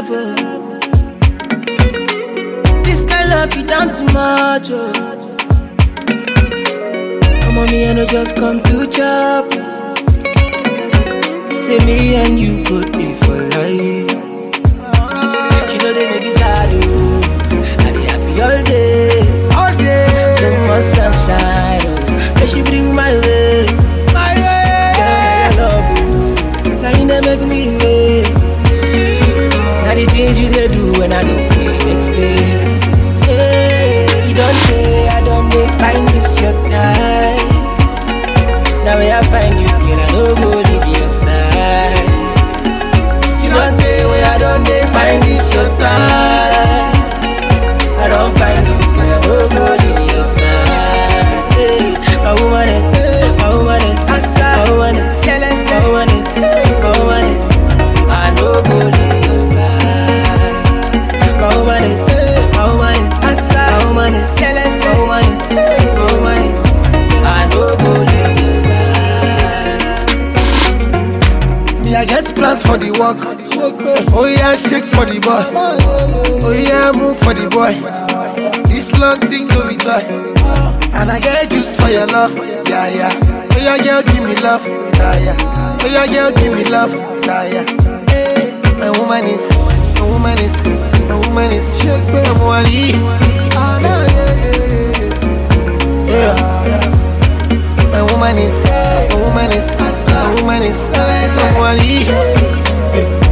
love, oh. This kind of love you done too much, oh. Mommy, I know just come to chop. Say me and you could be for life. She know they may be sad, oh. And they happy all day, all day. So much sunshine, oh. May she bring my way, my way. Girl, I love you. Now you never make me wait. Now the things you they do when I don't explain. Hey, you don't say I don't find this your time. Now when I find you, girl, I don't go leave your side. You don't day where I don't find this your time. I don't find you, girl, I don't go leave your side. Hey, my woman is, my woman is, my woman is, my woman is, my woman is. I don't go leave your side. My woman is, my woman is, my woman is, my woman is, my woman is. I don't go leave your side. I get plans for the work. Oh yeah, shake for the boy. Oh yeah, move for the boy. This long thing go be toy. And I get juice for your love. Yeah, yeah. Oh yeah, girl, give me love. Yeah, yeah. Oh yeah, girl, give me love. Yeah, yeah. Hey, my woman is, my woman is, my woman is. Shake me, I'm one. Yeah. My woman is, my woman is, my woman is, my woman is.